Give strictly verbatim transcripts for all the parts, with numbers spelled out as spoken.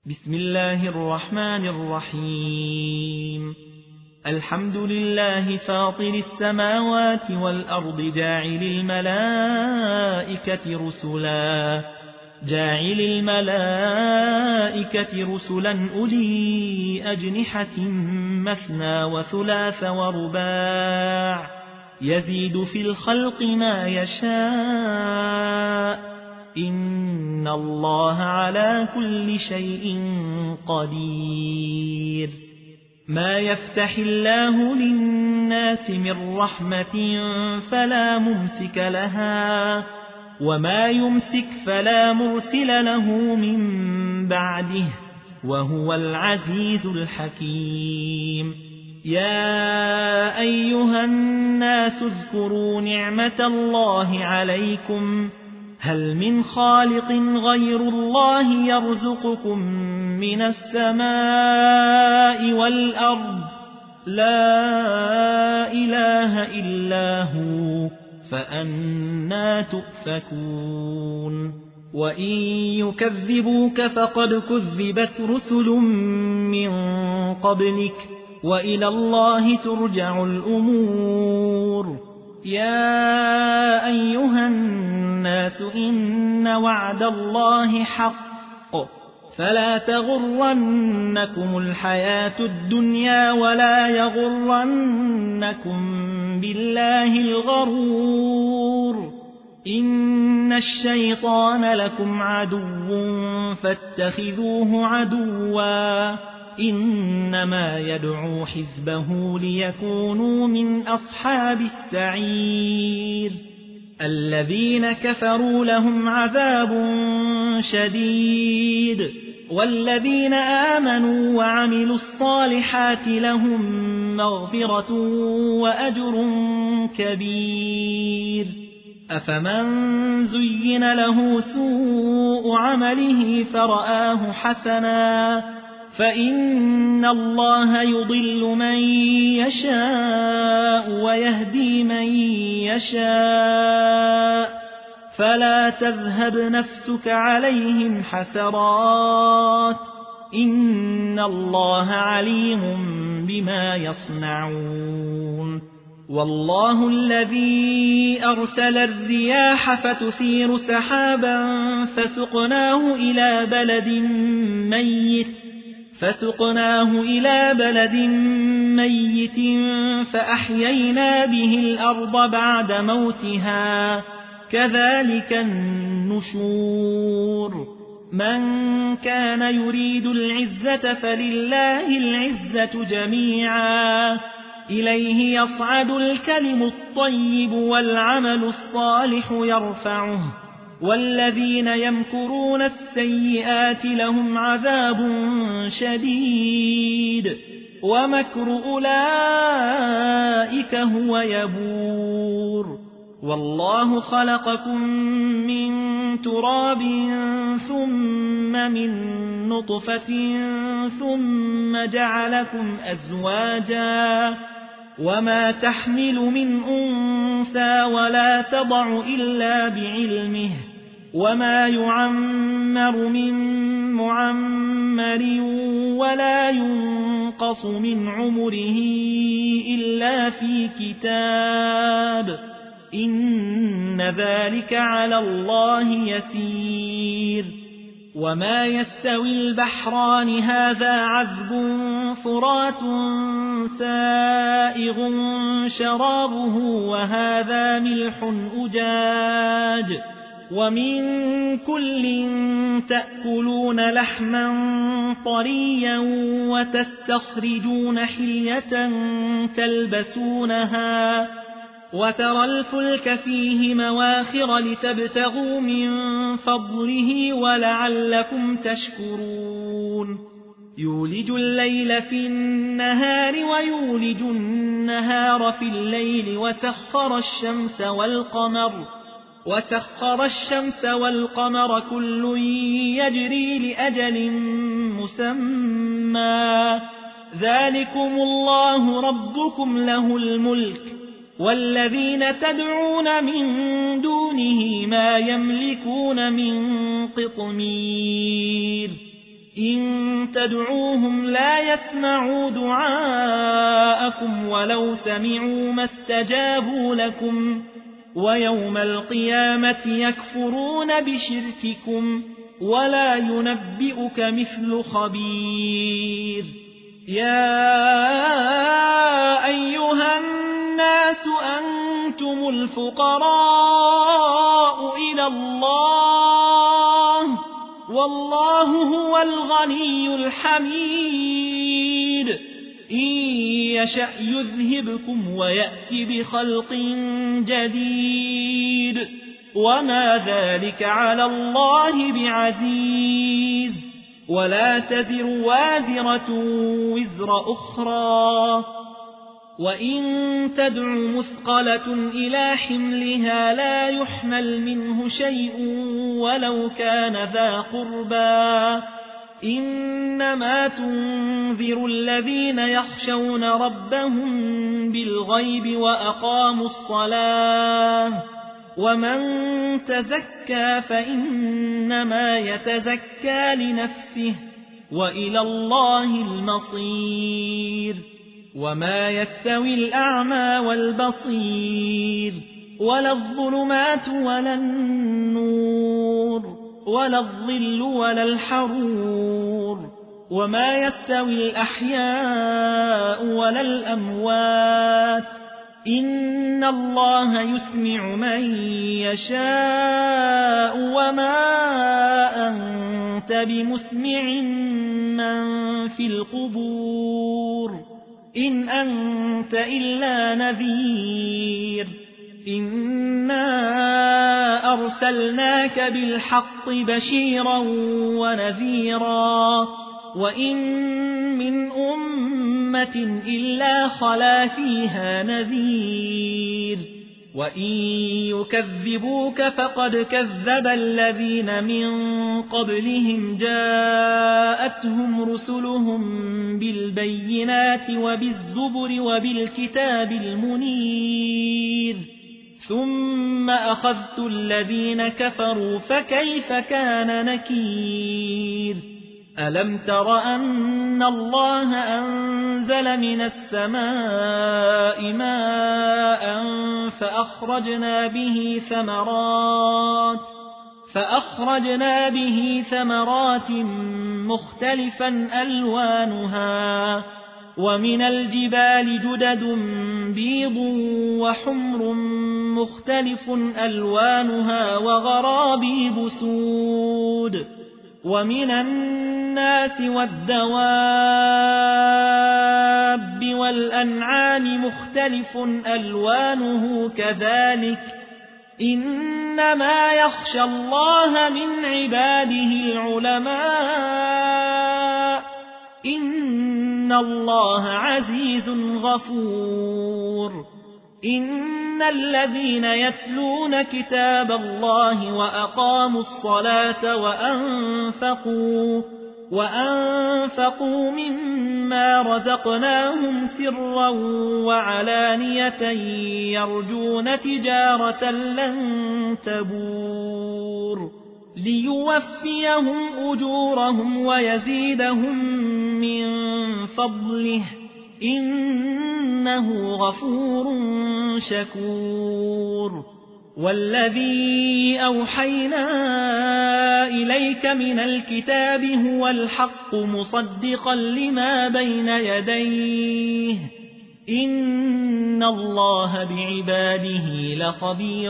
بسم الله الرحمن الرحيم. الحمد لله فاطر السماوات والأرض جاعل الملائكة رسلا جاعل الملائكة رسلا أولي أجنحة مثنى وثلاث ورباع يزيد في الخلق ما يشاء إن الله على كل شيء قدير. ما يفتح الله للناس من رحمة فلا ممسك لها وما يمسك فلا مرسل له من بعده وهو العزيز الحكيم. يا أيها الناس اذكروا نعمة الله عليكم هل من خالق غير الله يرزقكم من السماء والأرض لا إله إلا هو فأنى تؤفكون. وإن يكذبوك فقد كذبت رسل من قبلك وإلى الله ترجع الأمور. يا أيها الناس إن وعد الله حق فلا تغرنكم الحياة الدنيا ولا يغرنكم بالله الغرور. إن الشيطان لكم عدو فاتخذوه عدوا إنما يدعو حزبه ليكونوا من أصحاب السعير. الذين كفروا لهم عذاب شديد والذين آمنوا وعملوا الصالحات لهم مغفرة وأجر كبير. أفمن زين له سوء عمله فرآه حسنا فإن الله يضل من يشاء ويهدي من يشاء فلا تذهب نفسك عليهم حسرات إن الله عليم بما يصنعون. والله الذي أرسل الرياح فتثير سحابا فسقناه إلى بلد ميت فسقناه إلى بلد ميت فأحيينا به الأرض بعد موتها كذلك النشور. من كان يريد العزة فلله العزة جميعا إليه يصعد الكلم الطيب والعمل الصالح يرفعه والذين يمكرون السيئات لهم عذاب شديد ومكر أولئك هو يبور. والله خلقكم من تراب ثم من نطفة ثم جعلكم أزواجا وما تحمل من أنثى ولا تضع إلا بعلمه وما يعمر من معمر ولا ينقص من عمره إلا في كتاب إن ذلك على الله يسير. وما يستوي البحران هذا عذب فرات سائغ شرابه وهذا ملح أجاج ومن كل تأكلون لحما طريا وتستخرجون حلية تلبسونها وترى الفلك فيه مواخر لتبتغوا من فضله ولعلكم تشكرون. يولج الليل في النهار ويولج النهار في الليل وسخر الشمس والقمر وسخر الشمس والقمر كل يجري لأجل مسمى ذلكم الله ربكم له الملك والذين تدعون من دونه ما يملكون من قطمير إن تدعوهم لا يسمعوا دعاءكم ولو سمعوا ما استجابوا لكم ويوم القيامة يكفرون بشرككم ولا ينبئك مثل خبير. يا أيها الناس أنتم الفقراء إلى الله والله هو الغني الحميد. إن يشأ يذهبكم ويأتي بخلق جديد وما ذلك على الله بعزيز. ولا تزر وازرة وزر أخرى وإن تدع مثقلة إلى حملها لا يحمل منه شيء ولو كان ذا قربى. إنما تنذر الذين يخشون ربهم بالغيب وأقاموا الصلاة ومن تزكى فإنما يتزكى لنفسه وإلى الله المصير. وما يستوي الأعمى والبصير ولا الظلمات ولا النور ولا الظل ولا الحرور وما يستوي الأحياء ولا الأموات. إن الله يسمع من يشاء وما أنت بمسمع من في القبور إن أنت إلا نذير. إنا أرسلناك بالحق بشيرا ونذيرا وإن من أمة إلا خلا فيها نذير. وإن يكذبوك فقد كذب الذين من قبلهم جاءتهم رسلهم بالبينات وبالزبر وبالكتاب المنير ثم أخذت الذين كفروا فكيف كان نكير. ألم تر أن الله أنزل من السماء ماء فأخرجنا به ثمرات فأخرجنا به ثمرات مختلفا ألوانها ومن الجبال جدد بيض وحمر مختلف ألوانها وغرابيب سود ومن الناس والدواب والأنعام مختلف ألوانه كذلك إنما يخشى الله من عباده العلماء إن الله عزيز غفور. إن الذين يتلون كتاب الله وأقاموا الصلاة وأنفقوا وأنفقوا مما رزقناهم سرا وعلانية يرجون تجارة لن تبور ليوفيهم أجورهم ويزيدهم من فضله إنه غفور شكور. والذي أوحينا إليك من الكتاب هو الحق مصدقا لما بين يديه إن الله بعباده لخبير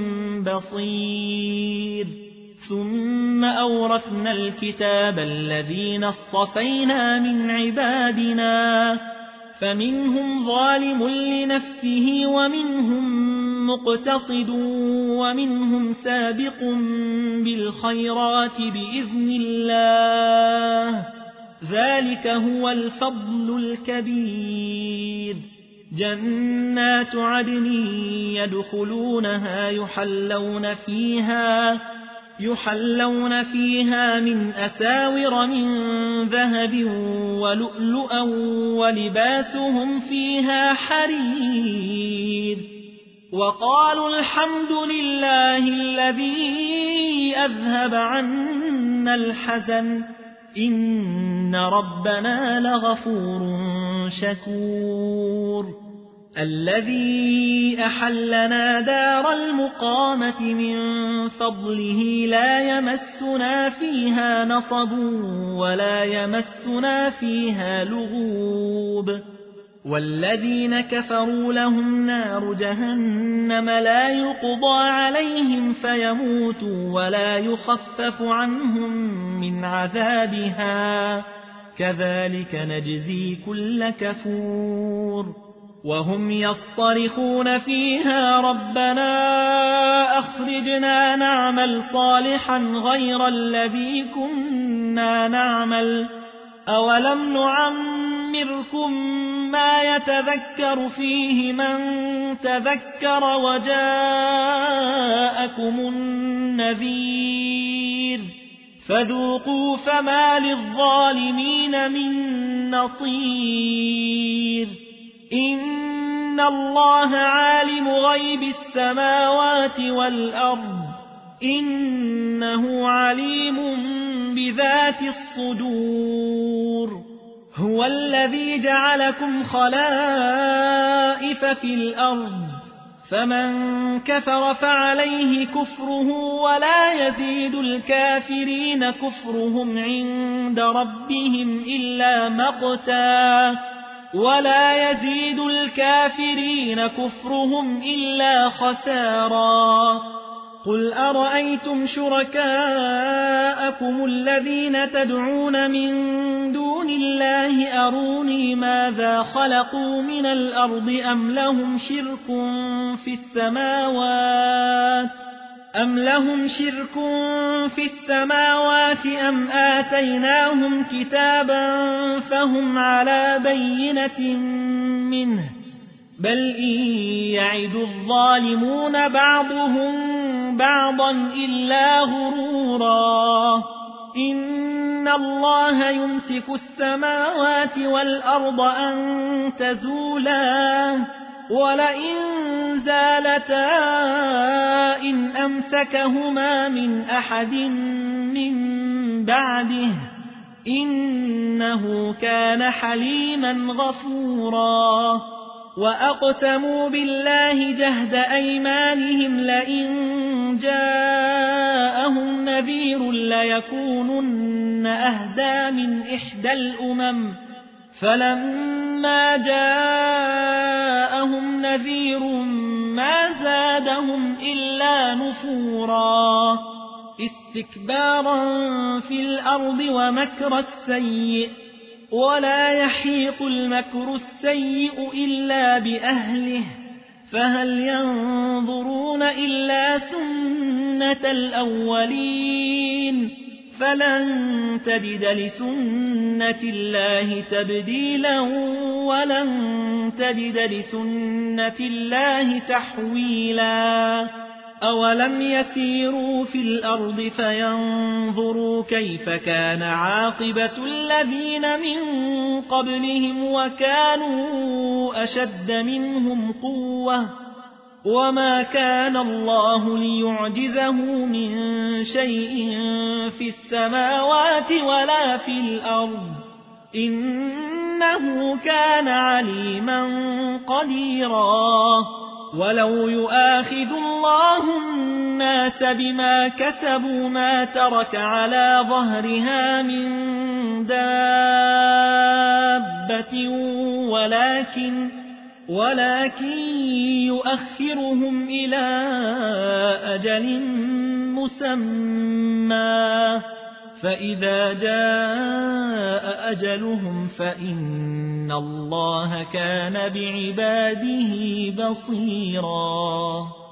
بصير. ثم أورثنا الكتاب الذين اصطفينا من عبادنا فمنهم ظالم لنفسه ومنهم مقتصد ومنهم سابق بالخيرات بإذن الله ذلك هو الفضل الكبير. جنات عدن يدخلونها يحلون فيها يحلون فيها من أساور من ذهب ولؤلؤا ولباسهم فيها حرير. وقالوا الحمد لله الذي أذهب عنا الحزن إن ربنا لغفور شكور الذي أحلنا دار المقامة من فضله لا يمسنا فيها نصب ولا يمسنا فيها لغوب والذين كفروا لهم نار جهنم لا يقضى عليهم فيموتوا ولا يخفف عنهم من عذابها كذلك نجزي كل كفور وهم يصطرخون فيها ربنا أخرجنا نعمل صالحا غير الذي كنا نعمل أولم نعمركم ما يتذكر فيه من تذكر وجاءكم النذير فذوقوا فما للظالمين من نصير إن الله عالم غيب السماوات والأرض إنه عليم بذات الصدور هو الذي جعلكم خلائف في الأرض فمن كفر فعليه كفره ولا يزيد الكافرين كفرهم عند ربهم إلا مقتا ولا يزيد الكافرين كفرهم إلا خسارا قل أرأيتم شركاءكم الذين تدعون من دون الله أروني ماذا خلقوا من الأرض أم لهم شرك في السماوات أم لهم شرك في السماوات أم آتيناهم كتابا فهم على بينة منه بل إن يعد الظالمون بعضهم بعضا إلا غرورا إن الله يمسك السماوات والأرض أن تزولا ولئن زالتا إن أمسكهما من أحد من بعده إنه كان حليما غفورا وأقسموا بالله جهد أيمانهم لئن جاءهم نذير ليكونن أهدى من إحدى الأمم فلما جاءهم نذير ما زادهم إلا نفورا استكبارا في الأرض ومكر السيء ولا يحيق المكر السيء إلا بأهله فهل ينظرون إلا سنة الأولين فلن تجد لسنة الله تبديلا ولن تجد لسنة الله تحويلا أولم يسيروا في الأرض فينظروا كيف كان عاقبة الذين من قبلهم وكانوا أشد منهم قوة وما كان الله ليعجزه من شيء في السماوات ولا في الأرض إنه كان عليما قديرا ولو يؤاخذ الله الناس بما كسبوا ما ترك على ظهرها من دابة ولكن ولكن يؤخرهم إلى أجل مسمى فإذا جاء أجلهم فإن الله كان بعباده بصيرا.